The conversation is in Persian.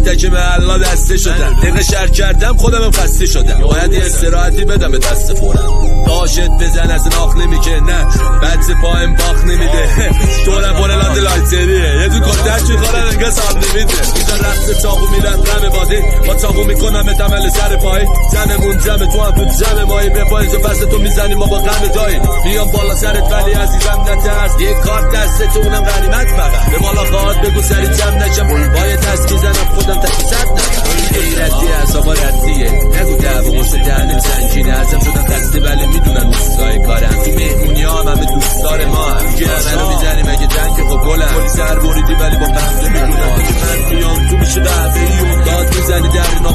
تک تک محلا دسته شدن. دقیقه شر کردم خودم خسته شدم. باید یه استراحتی بدم به دست فورم. داشت بزن از ناخ نمیکنه بچ پایم باخ نمیده. دورم بولاد لایتریه یه دو کتک میخورن انگه ساب نمیده. میزن رقص چاقو میرن غم بادی با چاقو میکنم اتمل سر پای. جمعمون جمع تو هم تو جمع مایی به پاییز و فصل تو میزنی ما با غم دایی. میام بالا سرت ولی عزیزم نترس یه کار دست تو اونم غنیمت فقط. به مالا خواهد بگو سری جمع نشم باید دست میزنم خودم تکی زد نشم. ردی اصابا ردیه نگو دعوا واسه دهنم زنجینه. ازم شدن خسته ولی میدونن دوستای کارم. تو مهمونی ها همه دوستدار ما هم که منو میزنیم اگه جنگ خب گلم. کلی سر بریدی ولی با پنجه میدونم که من میام تو میشه قهوه‌ای و داد میزنی در